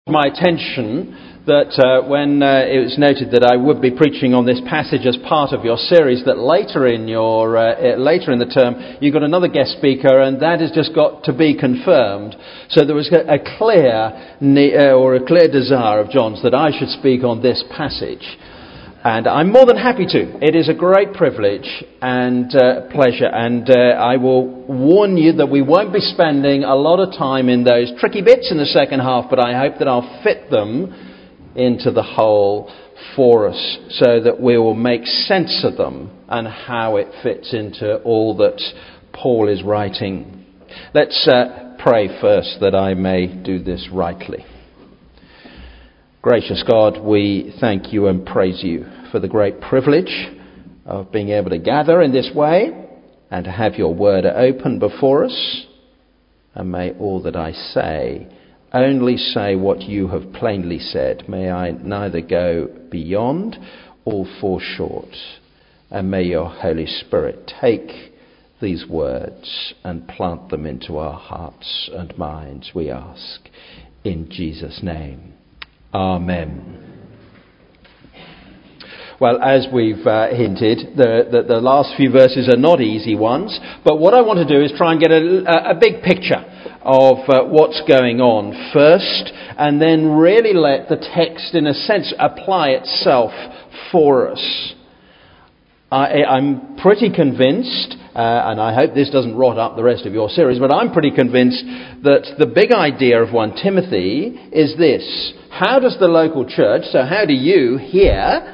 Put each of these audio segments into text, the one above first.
My attention that when it was noted that I would be preaching on this passage as part of your series, that later in the term you got another guest speaker, and that has just got to be confirmed. So there was a clear desire of John's that I should speak on this passage. And I'm more than happy to. It is a great privilege and pleasure. And I will warn you that we won't be spending a lot of time in those tricky bits in the second half, but I hope that I'll fit them into the whole for us so that we will make sense of them and how it fits into all that Paul is writing. Let's pray first that I may do this rightly. Gracious God, we thank you and praise you for the great privilege of being able to gather in this way and to have your word open before us. And may all that I say only say what you have plainly said. May I neither go beyond or fall short. And may your Holy Spirit take these words and plant them into our hearts and minds, we ask. In Jesus' name. Amen. Well, as we've hinted, the last few verses are not easy ones, but what I want to do is try and get a big picture of what's going on first, and then really let the text, in a sense, apply itself for us. I'm pretty convinced, and I hope this doesn't rot up the rest of your series, but I'm pretty convinced that the big idea of 1 Timothy is this. How does the local church, so how do you here,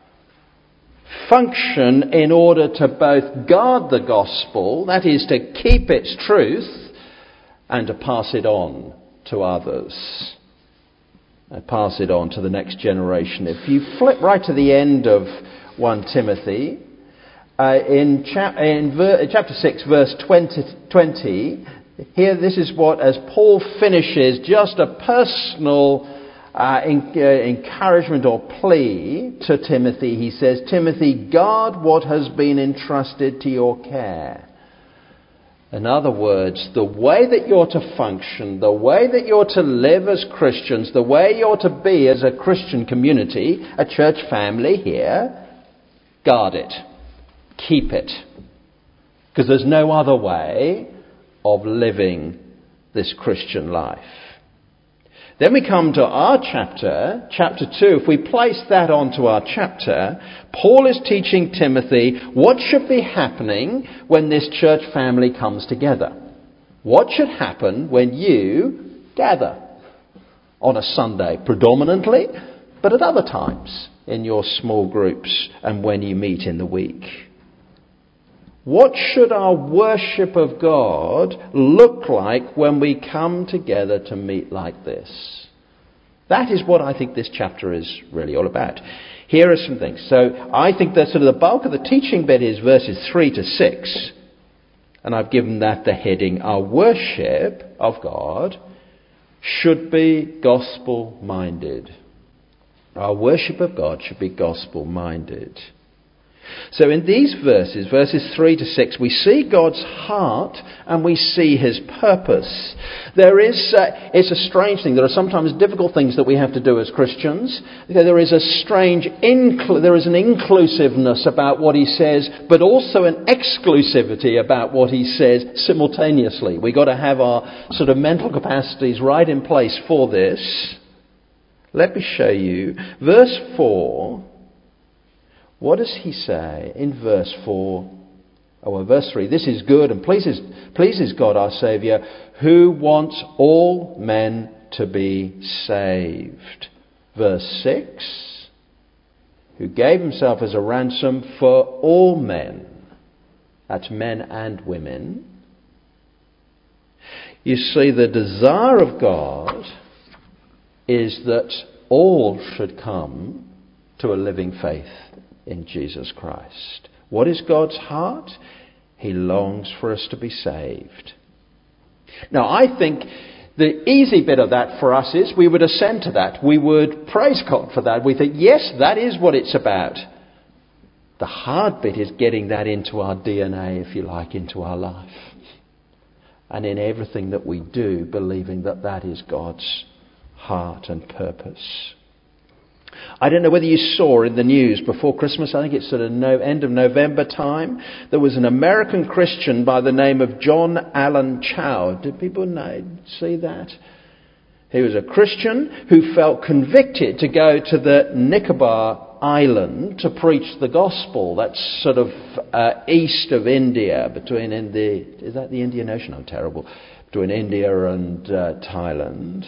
function in order to both guard the gospel, that is to keep its truth, and to pass it on to others, and pass it on to the next generation? If you flip right to the end of 1 Timothy, in chapter 6, verse 20, here this is what, as Paul finishes just a personal encouragement or plea to Timothy, he says, Timothy, guard what has been entrusted to your care. In other words, the way that you're to function, the way that you're to live as Christians, the way you're to be as a Christian community, a church family here, guard it. Keep it. Because there's no other way of living this Christian life. Then we come to our chapter 2. If we place that onto our chapter, Paul is teaching Timothy what should be happening when this church family comes together. What should happen when you gather on a Sunday predominantly, but at other times in your small groups and when you meet in the week. What should our worship of God look like when we come together to meet like this? That is what I think this chapter is really all about. Here are some things. So I think that sort of the bulk of the teaching bit is verses 3 to 6. And I've given that the heading, our worship of God should be gospel-minded. Our worship of God should be gospel-minded. So in these verses 3 to 6, we see God's heart and we see his purpose. It's a strange thing. There are sometimes difficult things that we have to do as Christians. There is an inclusiveness about what he says, but also an exclusivity about what he says simultaneously. We've got to have our sort of mental capacities right in place for this. Let me show you. Verse 4. What does he say in verse 4? Verse 3. This is good and pleases God our Saviour, who wants all men to be saved. Verse 6. Who gave himself as a ransom for all men. That's men and women. You see, the desire of God is that all should come to a living faith in Jesus Christ. What is God's heart? He longs for us to be saved. Now, I think the easy bit of that for us is we would assent to that. We would praise God for that. We think, yes, that is what it's about. The hard bit is getting that into our DNA, if you like, into our life. And in everything that we do, believing that that is God's heart and purpose. I don't know whether you saw in the news before Christmas, I think it's sort of end of November time, there was an American Christian by the name of John Allen Chow. Did people see that? He was a Christian who felt convicted to go to the Nicobar Island to preach the gospel. That's sort of east of India, is that the Indian Ocean? I'm terrible. Between India and Thailand.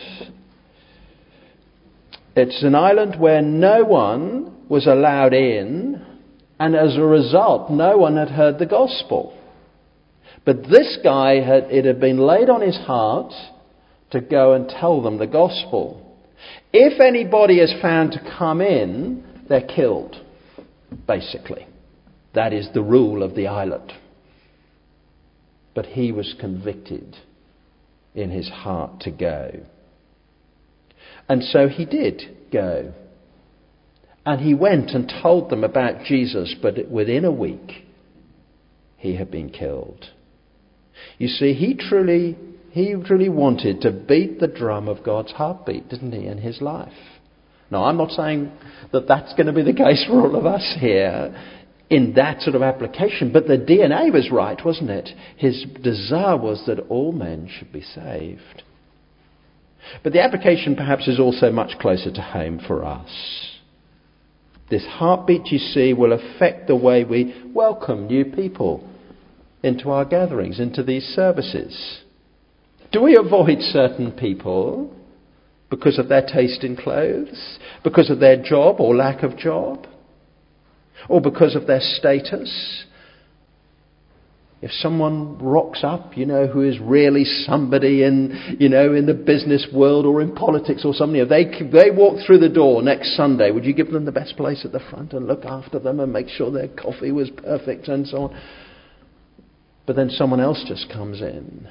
It's an island where no one was allowed in, and as a result, no one had heard the gospel. But this guy, it had been laid on his heart to go and tell them the gospel. If anybody is found to come in, they're killed, basically. That is the rule of the island. But he was convicted in his heart to go. And so he did go. And he went and told them about Jesus, but within a week he had been killed. You see, he truly wanted to beat the drum of God's heartbeat, didn't he, in his life? Now, I'm not saying that that's going to be the case for all of us here in that sort of application, but the DNA was right, wasn't it? His desire was that all men should be saved. But the application perhaps is also much closer to home for us. This heartbeat, you see, will affect the way we welcome new people into our gatherings, into these services. Do we avoid certain people because of their taste in clothes, because of their job or lack of job, or because of their status? If someone rocks up, who is really somebody in the business world or in politics or something, if they walk through the door next Sunday, would you give them the best place at the front and look after them and make sure their coffee was perfect and so on? But then someone else just comes in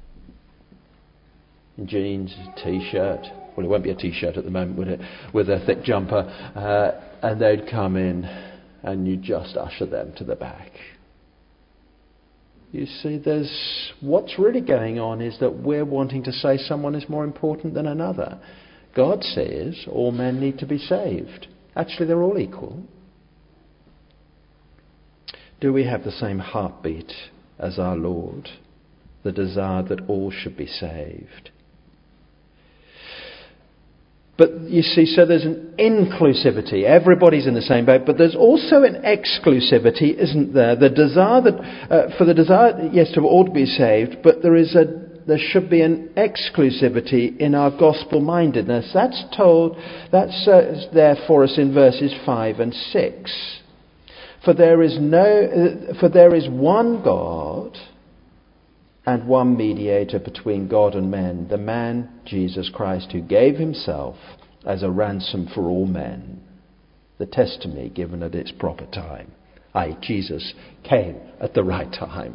jeans, t-shirt. Well, it won't be a t-shirt at the moment, would it? With a thick jumper. And they'd come in and you just usher them to the back. You see, what's really going on is that we're wanting to say someone is more important than another. God says all men need to be saved. Actually, they're all equal. Do we have the same heartbeat as our Lord? The desire that all should be saved. But you see, so there's an inclusivity. Everybody's in the same boat. But there's also an exclusivity, isn't there? The desire yes, to all to be saved. But there should be an exclusivity in our gospel-mindedness. That's there for us in verses 5 and 6. For there is one God and one mediator between God and men, the man Jesus Christ, who gave himself as a ransom for all men, the testimony given at its proper time. Jesus came at the right time.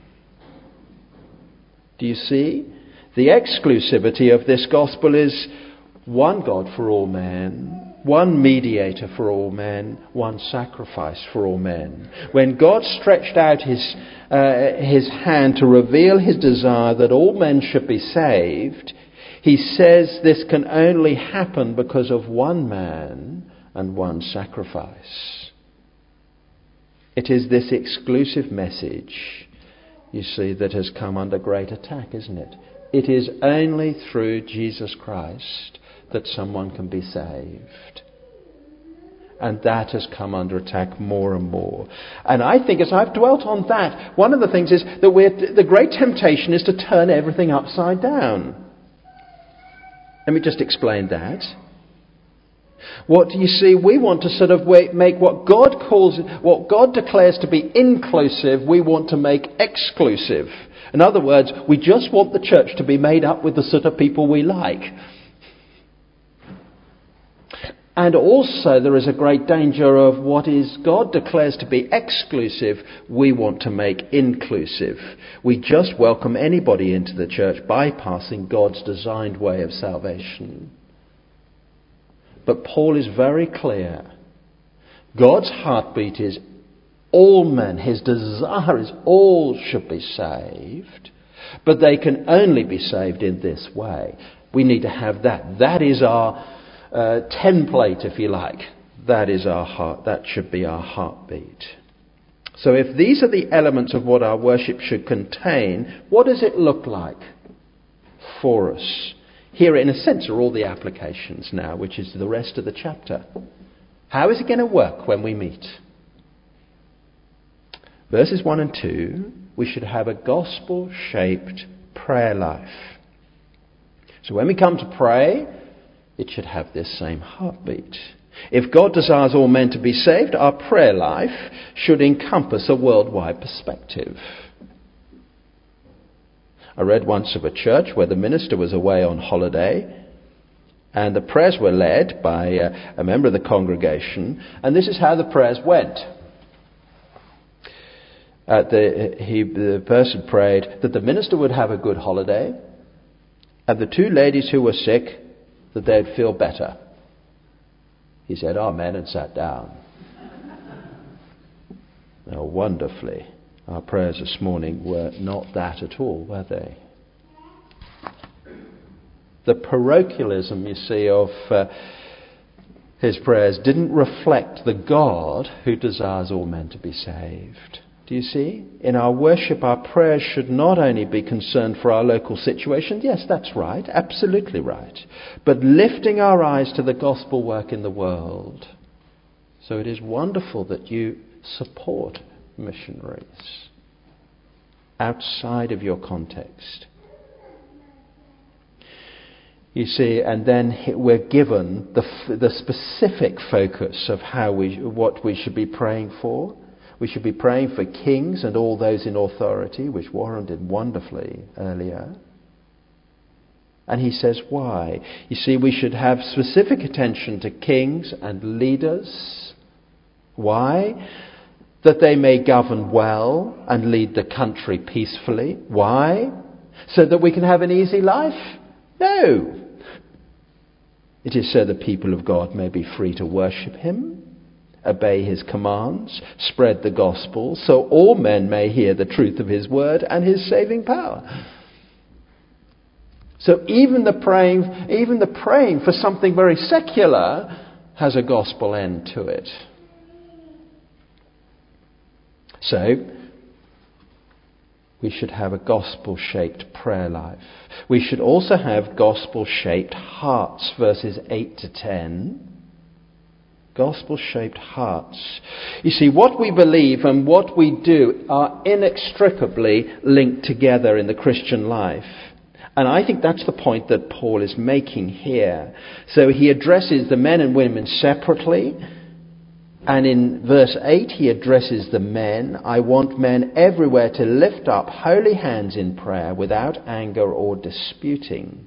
Do you see? The exclusivity of this gospel is one God for all men, one mediator for all men, one sacrifice for all men. When God stretched out his hand to reveal his desire that all men should be saved, he says this can only happen because of one man and one sacrifice. It is this exclusive message, you see, that has come under great attack, isn't it? It is only through Jesus Christ that someone can be saved. And that has come under attack more and more. And I think as I've dwelt on that, one of the things is that the great temptation is to turn everything upside down. Let me just explain that. What you see, we want to sort of make what God declares to be inclusive, we want to make exclusive. In other words, we just want the church to be made up with the sort of people we like. And also there is a great danger of what is God declares to be exclusive, we want to make inclusive. We just welcome anybody into the church, bypassing God's designed way of salvation. But Paul is very clear. God's heartbeat is all men. His desire is all should be saved. But they can only be saved in this way. We need to have that. That is our template, if you like. That is our heart. That should be our heartbeat. So if these are the elements of what our worship should contain, what does it look like for us? Here, in a sense, are all the applications now, which is the rest of the chapter. How is it going to work when we meet? Verses 1 and 2, we should have a gospel-shaped prayer life. So when we come to pray, it should have this same heartbeat. If God desires all men to be saved, our prayer life should encompass a worldwide perspective. I read once of a church where the minister was away on holiday and the prayers were led by a member of the congregation, and this is how the prayers went. The person prayed that the minister would have a good holiday and the two ladies who were sick, that they'd feel better. He said, "Amen," and sat down. Now, wonderfully, our prayers this morning were not that at all, were they? The parochialism, you see, of his prayers didn't reflect the God who desires all men to be saved. Do you see? In our worship, our prayers should not only be concerned for our local situation. Yes, that's right. Absolutely right. But lifting our eyes to the gospel work in the world. So it is wonderful that you support missionaries outside of your context. You see, and then we're given the specific focus of what we should be praying for. We should be praying for kings and all those in authority, which Warren did wonderfully earlier. And he says why. You see, we should have specific attention to kings and leaders. Why? That they may govern well and lead the country peacefully. Why? So that we can have an easy life? No. It is so the people of God may be free to worship him, obey his commands, spread the gospel, so all men may hear the truth of his word and his saving power. So even the praying for something very secular has a gospel end to it. So we should have a gospel-shaped prayer life. We should also have gospel-shaped hearts, verses 8 to 10. Gospel-shaped hearts. You see, what we believe and what we do are inextricably linked together in the Christian life. And I think that's the point that Paul is making here. So he addresses the men and women separately. And in verse 8 he addresses the men. I want men everywhere to lift up holy hands in prayer without anger or disputing.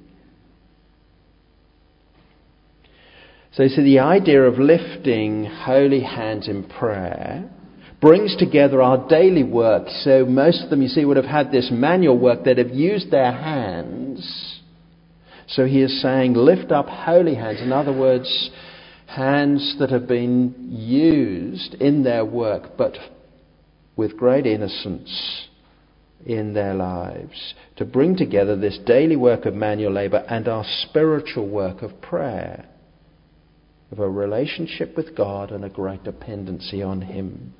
So you see, the idea of lifting holy hands in prayer brings together our daily work. So most of them, you see, would have had this manual work. They'd have used their hands. So he is saying, lift up holy hands. In other words, hands that have been used in their work, but with great innocence in their lives, to bring together this daily work of manual labour and our spiritual work of prayer, of a relationship with God and a great dependency on him.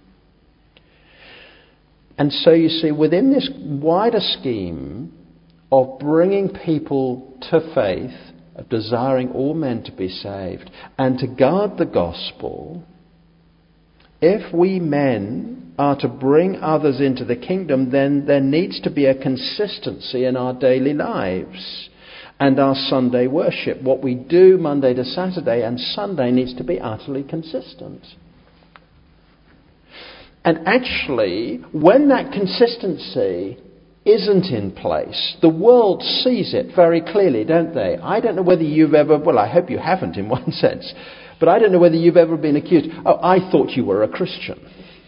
And so you see, within this wider scheme of bringing people to faith, of desiring all men to be saved, and to guard the gospel, if we men are to bring others into the kingdom, then there needs to be a consistency in our daily lives and our Sunday worship. What we do Monday to Saturday and Sunday needs to be utterly consistent. And actually, when that consistency isn't in place, the world sees it very clearly, don't they? I don't know whether you've ever, well, I hope you haven't in one sense, but I don't know whether you've ever been accused, oh, I thought you were a Christian.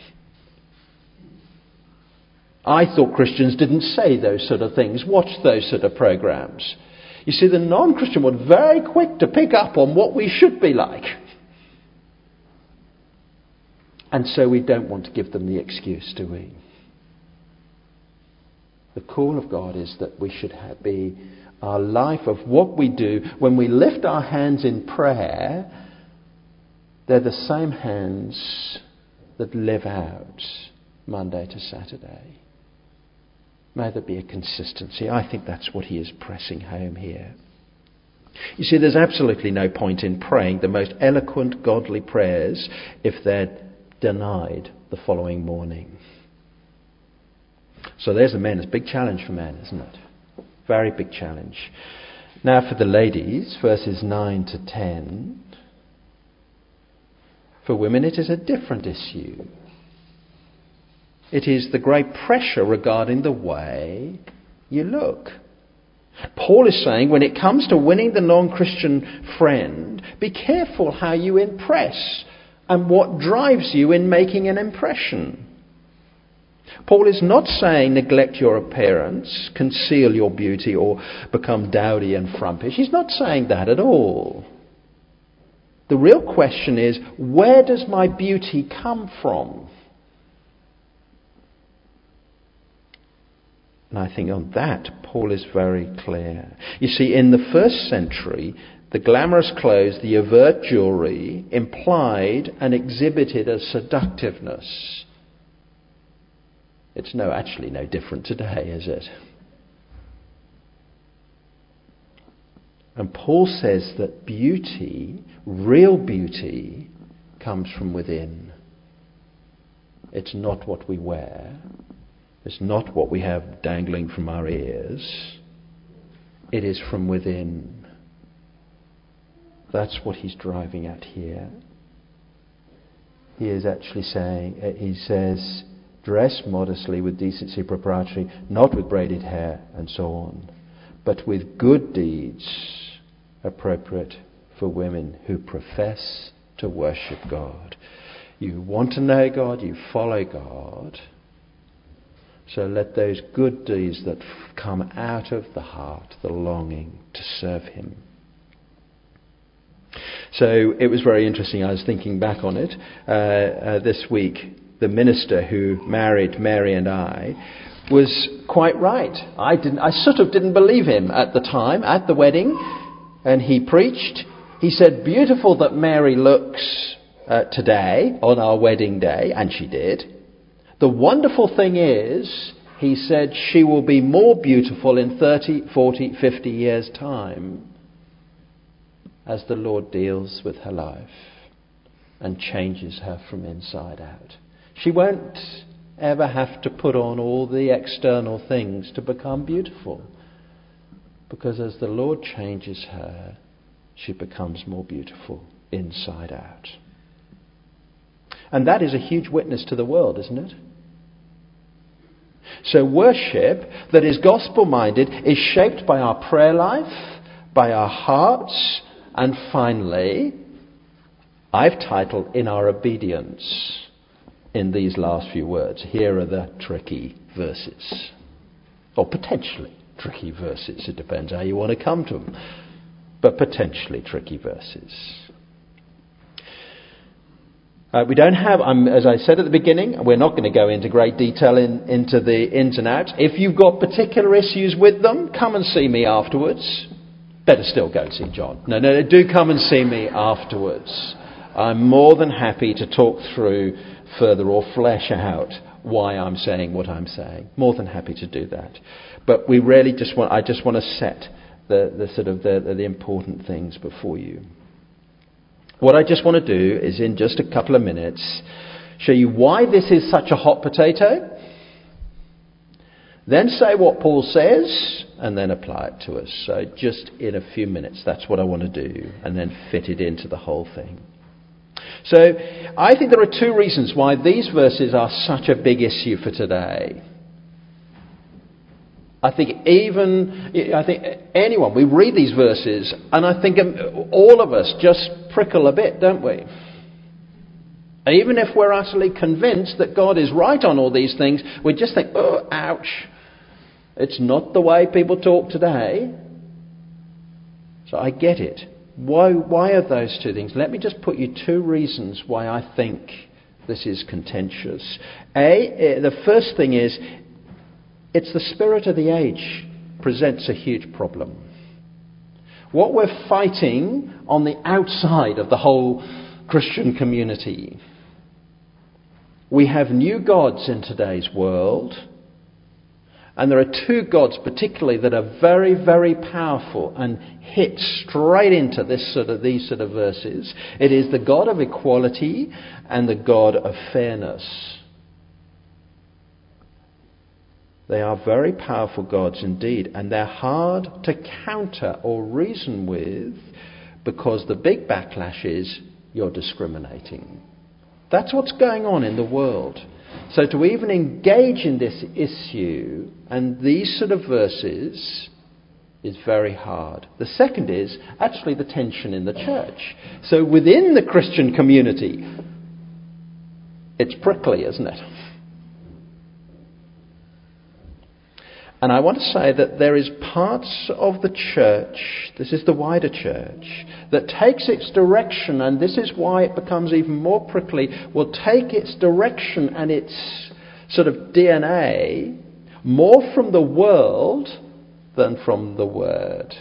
I thought Christians didn't say those sort of things, watch those sort of programs. You see, the non-Christian was very quick to pick up on what we should be like. And so we don't want to give them the excuse, do we? The call of God is that we should be our life, of what we do, when we lift our hands in prayer, they're the same hands that live out Monday to Saturday. May there be a consistency. I think that's what he is pressing home here. You see, there's absolutely no point in praying the most eloquent, godly prayers if they're denied the following morning. So there's the men. It's a big challenge for men, isn't it? Very big challenge. Now for the ladies, verses 9 to 10. For women it is a different issue. It is the great pressure regarding the way you look. Paul is saying when it comes to winning the non-Christian friend, be careful how you impress and what drives you in making an impression. Paul is not saying neglect your appearance, conceal your beauty, or become dowdy and frumpish. He's not saying that at all. The real question is, where does my beauty come from? And I think on that, Paul is very clear. You see, in the first century, the glamorous clothes, the overt jewellery, implied and exhibited a seductiveness. It's actually no different today, is it? And Paul says that beauty, real beauty, comes from within. It's not what we wear. It's not what we have dangling from our ears. It is from within. That's what he's driving at here. He is actually saying, he says, dress modestly with decency, propriety, not with braided hair and so on, but with good deeds appropriate for women who profess to worship God. You want to know God, you follow God. So let those good deeds that come out of the heart, the longing to serve him. So it was very interesting. I was thinking back on it this week. The minister who married Mary and I was quite right. I sort of didn't believe him at the time, at the wedding. And he preached. He said, beautiful that Mary looks today on our wedding day. And she did. The wonderful thing is, he said, she will be more beautiful in 30, 40, 50 years' time as the Lord deals with her life and changes her from inside out. She won't ever have to put on all the external things to become beautiful. Because as the Lord changes her, she becomes more beautiful inside out. And that is a huge witness to the world, isn't it? So worship that is gospel-minded is shaped by our prayer life, by our hearts, and finally, I've titled, in our obedience, in these last few words. Here are the tricky verses. Or potentially tricky verses. It depends how you want to come to them. But potentially tricky verses. We don't have, as I said at the beginning, we're not going to go into great detail into the ins and outs. If you've got particular issues with them, come and see me afterwards. Better still go and see John. No, do come and see me afterwards. I'm more than happy to talk through further or flesh out why I'm saying what I'm saying. More than happy to do that. But we really I just want to set the important things before you. What I just want to do is in just a couple of minutes show you why this is such a hot potato, then say what Paul says, and then apply it to us. So just in a few minutes, that's what I want to do, and then fit it into the whole thing. So I think there are two reasons why these verses are such a big issue for today. I think anyone, we read these verses, and I think all of us just prickle a bit, don't we? Even if we're utterly convinced that God is right on all these things, we just think, oh, ouch. It's not the way people talk today. So I get it. Why are those two things? Let me just put you two reasons why I think this is contentious. The first thing is, it's the spirit of the age presents a huge problem. what we're fighting on the outside of the whole Christian community. We have new gods in today's world, and there are two gods particularly that are very, very powerful and hit straight into these sort of verses. It is the God of equality and the God of fairness. They are very powerful gods indeed, and they're hard to counter or reason with, because the big backlash is you're discriminating. That's what's going on in the world. So to even engage in this issue and these sort of verses is very hard. The second is actually the tension in the church. So within the Christian community, it's prickly, isn't it? And I want to say that there is parts of the church, this is the wider church, that takes its direction, and this is why it becomes even more prickly, will take its direction and its sort of DNA more from the world than from the Word.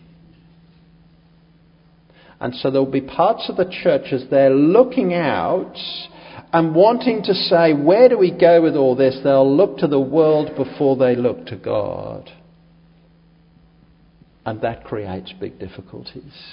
And so there will be parts of the church as they're looking out and wanting to say, where do we go with all this? They'll look to the world before they look to God. And that creates big difficulties.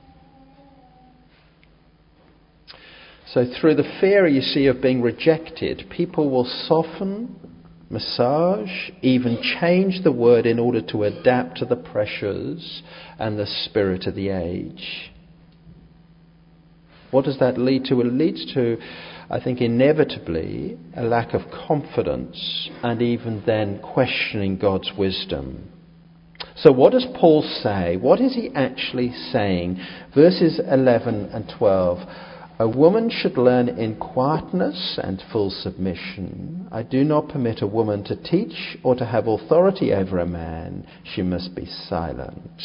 So through the fear, you see, of being rejected, people will soften, massage, even change the word in order to adapt to the pressures and the spirit of the age. What does that lead to? It leads to, I think, inevitably a lack of confidence and even then questioning God's wisdom. So what does Paul say? What is he actually saying? Verses 11 and 12. A woman should learn in quietness and full submission. I do not permit a woman to teach or to have authority over a man. She must be silent.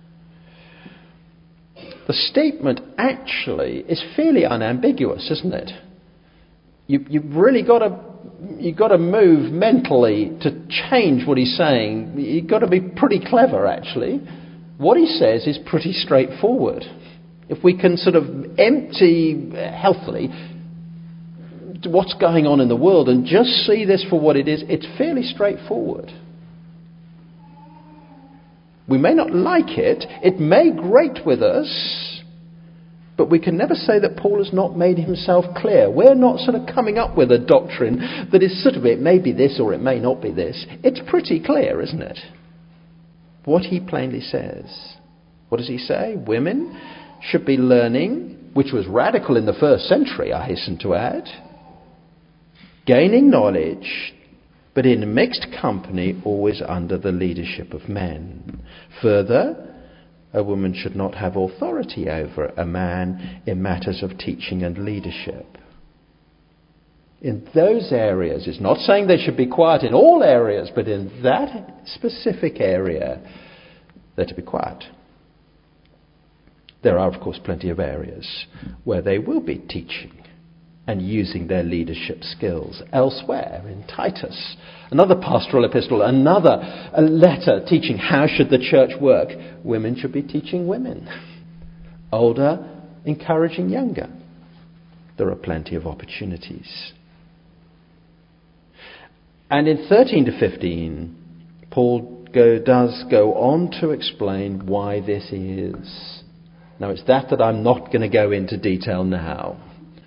The statement actually is fairly unambiguous, isn't it? You've really got to move mentally to change what he's saying. You've got to be pretty clever, actually. What he says is pretty straightforward. If we can sort of empty healthily what's going on in the world and just see this for what it is, it's fairly straightforward. We may not like it. It may grate with us. But we can never say that Paul has not made himself clear. We're not sort of coming up with a doctrine that is sort of, it may be this or it may not be this. It's pretty clear, isn't it? What he plainly says. What does he say? Women should be learning, which was radical in the first century, I hasten to add, gaining knowledge, but in mixed company, always under the leadership of men. Further, a woman should not have authority over a man in matters of teaching and leadership. In those areas, it's not saying they should be quiet in all areas, but in that specific area, they're to be quiet. There are, of course, plenty of areas where they will be teaching and using their leadership skills. Elsewhere, in Titus, another pastoral epistle, another letter teaching how should the church work. Women should be teaching women. Older, encouraging younger. There are plenty of opportunities. And in 13 to 15, Paul does go on to explain why this is. Now, it's that I'm not going to go into detail now.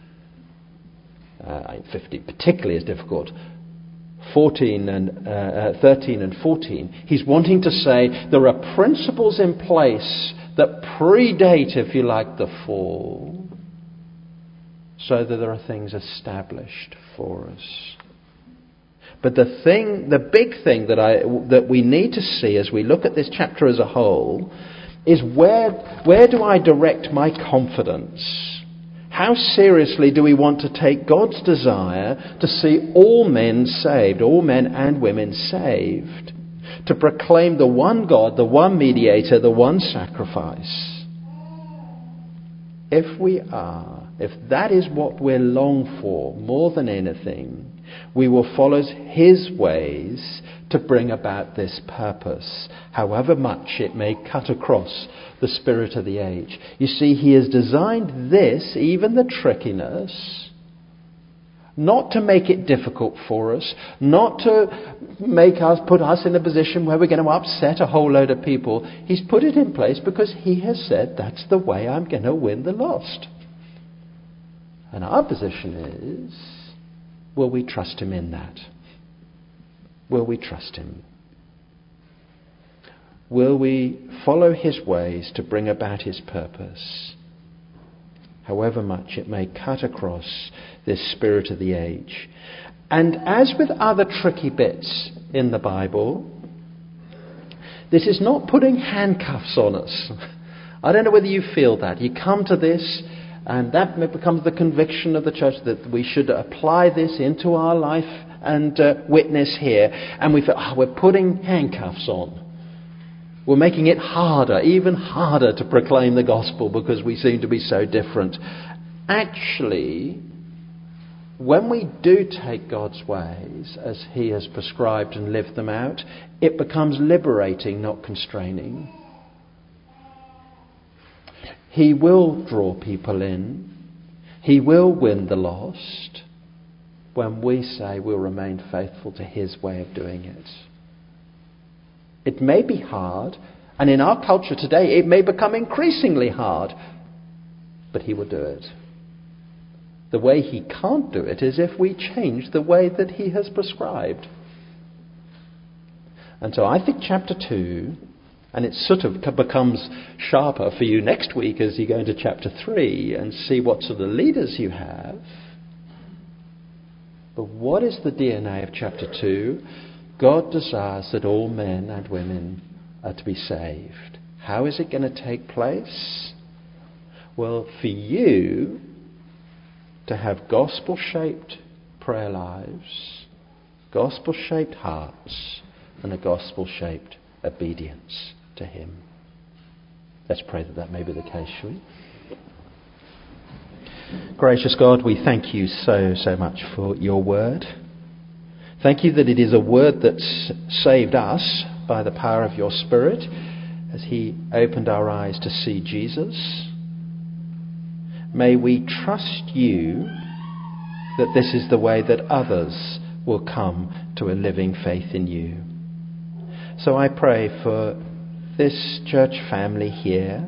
15 particularly is difficult. 13 and 14, he's wanting to say there are principles in place that predate, if you like, the fall, so that there are things established for us. But the big thing that we need to see as we look at this chapter as a whole is where do I direct my confidence? How seriously do we want to take God's desire to see all men saved, all men and women saved, to proclaim the one God, the one mediator, the one sacrifice? If that is what we long for more than anything, We will follow his ways to bring about this purpose, however much it may cut across the spirit of the age. You see, he has designed this, even the trickiness, not to make it difficult for us, not to put us in a position where we're going to upset a whole load of people. He's put it in place because he has said, that's the way I'm going to win the lost. And our position is, will we trust him in that? Will we trust him? Will we follow his ways to bring about his purpose, however much it may cut across this spirit of the age? And as with other tricky bits in the Bible, this is not putting handcuffs on us. I don't know whether you feel that. You come to this, and that becomes the conviction of the church that we should apply this into our life and witness here. And we feel, we're putting handcuffs on. We're making it harder, even harder to proclaim the gospel because we seem to be so different. Actually, when we do take God's ways as he has prescribed and live them out, it becomes liberating, not constraining. He will draw people in. He will win the lost when we say we'll remain faithful to his way of doing it. It may be hard, and in our culture today it may become increasingly hard, but he will do it. The way he can't do it is if we change the way that he has prescribed. And so I think chapter 2, and it sort of becomes sharper for you next week as you go into chapter 3 and see what sort of leaders you have. But what is the DNA of chapter 2? God desires that all men and women are to be saved. How is it going to take place? Well, for you to have gospel-shaped prayer lives, gospel-shaped hearts, and a gospel-shaped obedience to him. Let's pray that may be the case, shall we? Gracious God, we thank you so much for your word. Thank you that it is a word that's saved us by the power of your Spirit as he opened our eyes to see Jesus. May we trust you that this is the way that others will come to a living faith in you. So I pray for this church family here.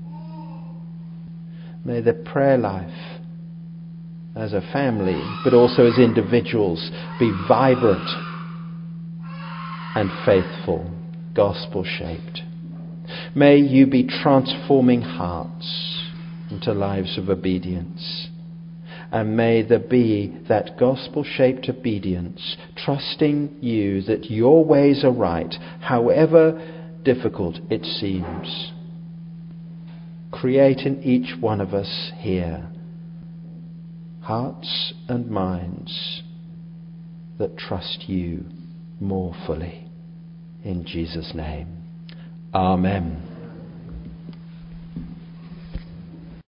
May the prayer life as a family, but also as individuals, be vibrant and faithful, gospel-shaped. May you be transforming hearts into lives of obedience. And may there be that gospel-shaped obedience, trusting you that your ways are right, however difficult it seems. Create in each one of us here hearts and minds that trust you more fully. In Jesus' name. Amen.